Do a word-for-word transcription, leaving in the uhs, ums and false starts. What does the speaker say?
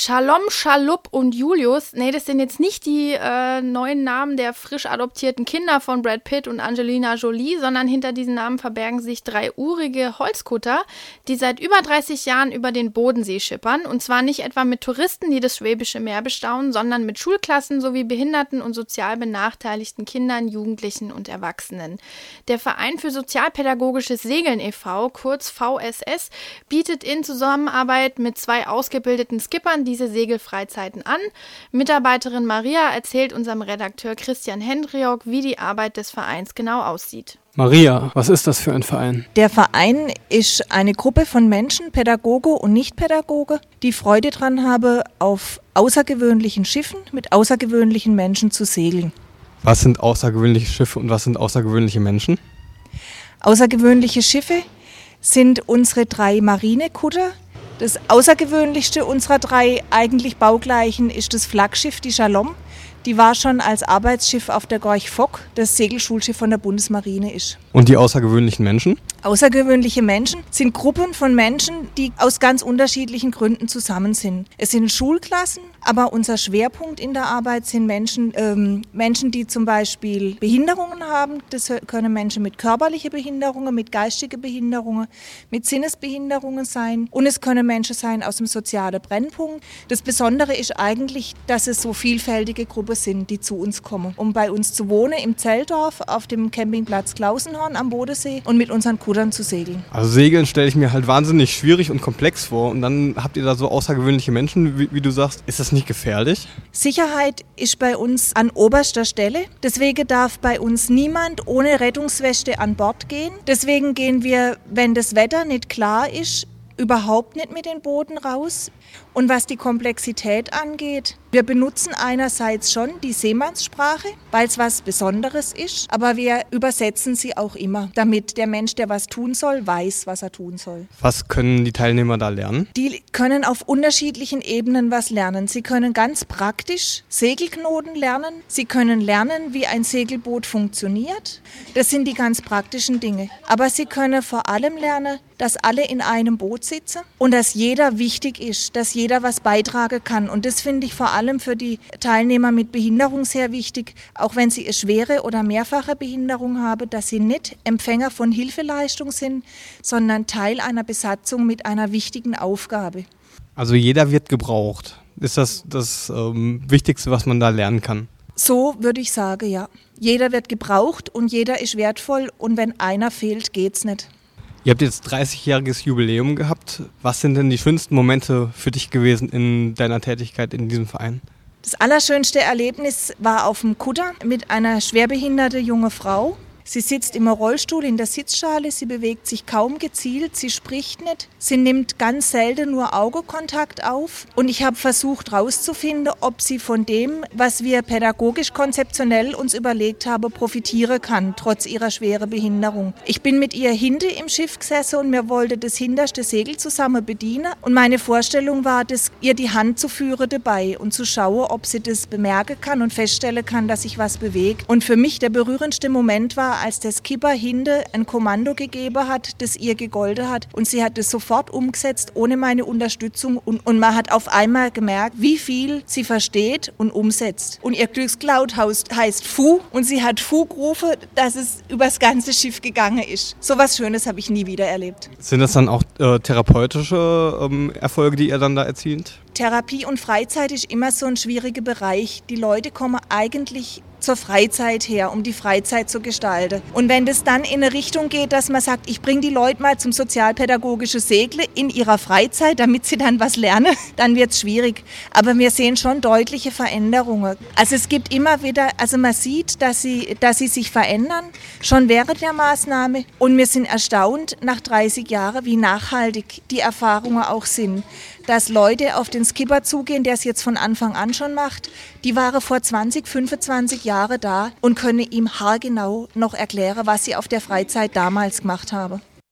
Shalom, Schalup und Julius, nee, das sind jetzt nicht die äh, neuen Namen der frisch adoptierten Kinder von Brad Pitt und Angelina Jolie, sondern hinter diesen Namen verbergen sich drei urige Holzkutter, die seit über dreißig Jahren über den Bodensee schippern. Und zwar nicht etwa mit Touristen, die das Schwäbische Meer bestaunen, sondern mit Schulklassen sowie behinderten und sozial benachteiligten Kindern, Jugendlichen und Erwachsenen. Der Verein für sozialpädagogisches Segeln e V, kurz V S S, bietet in Zusammenarbeit mit zwei ausgebildeten Skippern diese Segelfreizeiten an. Mitarbeiterin Maria erzählt unserem Redakteur Christian Hendriok, wie die Arbeit des Vereins genau aussieht. Maria, was ist das für ein Verein? Der Verein ist eine Gruppe von Menschen, Pädagoge und Nichtpädagoge, die Freude daran haben, auf außergewöhnlichen Schiffen mit außergewöhnlichen Menschen zu segeln. Was sind außergewöhnliche Schiffe und was sind außergewöhnliche Menschen? Außergewöhnliche Schiffe sind unsere drei Marinekutter. Das außergewöhnlichste unserer drei eigentlich baugleichen ist das Flaggschiff, die Shalom. Die war schon als Arbeitsschiff auf der Gorch Fock, das Segelschulschiff von der Bundesmarine ist. Und die außergewöhnlichen Menschen? Außergewöhnliche Menschen sind Gruppen von Menschen, die aus ganz unterschiedlichen Gründen zusammen sind. Es sind Schulklassen, aber unser Schwerpunkt in der Arbeit sind Menschen, ähm, Menschen, die zum Beispiel Behinderungen haben. Das können Menschen mit körperlichen Behinderungen, mit geistigen Behinderungen, mit Sinnesbehinderungen sein. Und es können Menschen sein aus dem sozialen Brennpunkt. Das Besondere ist eigentlich, dass es so vielfältige Gruppen sind, die zu uns kommen, um bei uns zu wohnen im Zeltdorf auf dem Campingplatz Klausenhorn am Bodensee und mit unseren Kuttern zu segeln. Also Segeln stelle ich mir halt wahnsinnig schwierig und komplex vor und dann habt ihr da so außergewöhnliche Menschen, wie, wie du sagst. Ist das nicht gefährlich? Sicherheit ist bei uns an oberster Stelle. Deswegen darf bei uns niemand ohne Rettungsweste an Bord gehen. Deswegen gehen wir, wenn das Wetter nicht klar ist, überhaupt nicht mit den Booten raus. Und was die Komplexität angeht, wir benutzen einerseits schon die Seemannssprache, weil es was Besonderes ist, aber wir übersetzen sie auch immer, damit der Mensch, der was tun soll, weiß, was er tun soll. Was können die Teilnehmer da lernen? Die können auf unterschiedlichen Ebenen was lernen. Sie können ganz praktisch Segelknoten lernen. Sie können lernen, wie ein Segelboot funktioniert. Das sind die ganz praktischen Dinge. Aber sie können vor allem lernen, dass alle in einem Boot sitzen und dass jeder wichtig ist, dass jeder was beitragen kann. Und das finde ich vor allem für die Teilnehmer mit Behinderung sehr wichtig, auch wenn sie eine schwere oder mehrfache Behinderung haben, dass sie nicht Empfänger von Hilfeleistung sind, sondern Teil einer Besatzung mit einer wichtigen Aufgabe. Also jeder wird gebraucht. Ist das das ähm, Wichtigste, was man da lernen kann? So würde ich sagen, ja. Jeder wird gebraucht und jeder ist wertvoll und wenn einer fehlt, geht's nicht. Ihr habt jetzt dreißigjähriges Jubiläum gehabt. Was sind denn die schönsten Momente für dich gewesen in deiner Tätigkeit in diesem Verein? Das allerschönste Erlebnis war auf dem Kutter mit einer schwerbehinderten jungen Frau. Sie sitzt im Rollstuhl in der Sitzschale, sie bewegt sich kaum gezielt, sie spricht nicht, sie nimmt ganz selten nur Augenkontakt auf. Und ich habe versucht herauszufinden, ob sie von dem, was wir pädagogisch konzeptionell uns überlegt haben, profitieren kann, trotz ihrer schweren Behinderung. Ich bin mit ihr hinten im Schiff gesessen und mir wollte das hinterste Segel zusammen bedienen. Und meine Vorstellung war, das, ihr die Hand zu führen dabei und zu schauen, ob sie das bemerken kann und feststellen kann, dass sich was bewegt. Und für mich der berührendste Moment war, als der Skipper hinten ein Kommando gegeben hat, das ihr gegolten hat. Und sie hat es sofort umgesetzt, ohne meine Unterstützung. Und, und man hat auf einmal gemerkt, wie viel sie versteht und umsetzt. Und ihr Glückslaut heißt Fu. Und sie hat Fu gerufen, dass es übers ganze Schiff gegangen ist. So was Schönes habe ich nie wieder erlebt. Sind das dann auch äh, therapeutische ähm, Erfolge, die ihr dann da erzielt? Therapie und Freizeit ist immer so ein schwieriger Bereich. Die Leute kommen eigentlich zur Freizeit her, um die Freizeit zu gestalten. Und wenn das dann in eine Richtung geht, dass man sagt, ich bringe die Leute mal zum sozialpädagogischen Segeln in ihrer Freizeit, damit sie dann was lernen, dann wird es schwierig. Aber wir sehen schon deutliche Veränderungen. Also es gibt immer wieder, also man sieht, dass sie, dass sie sich verändern, schon während der Maßnahme. Und wir sind erstaunt nach dreißig Jahren, wie nachhaltig die Erfahrungen auch sind. Dass Leute auf den Skipper zugehen, der es jetzt von Anfang an schon macht, die waren vor zwanzig, fünfundzwanzig Jahren da und können ihm haargenau noch erklären, was sie auf der Freizeit damals gemacht haben.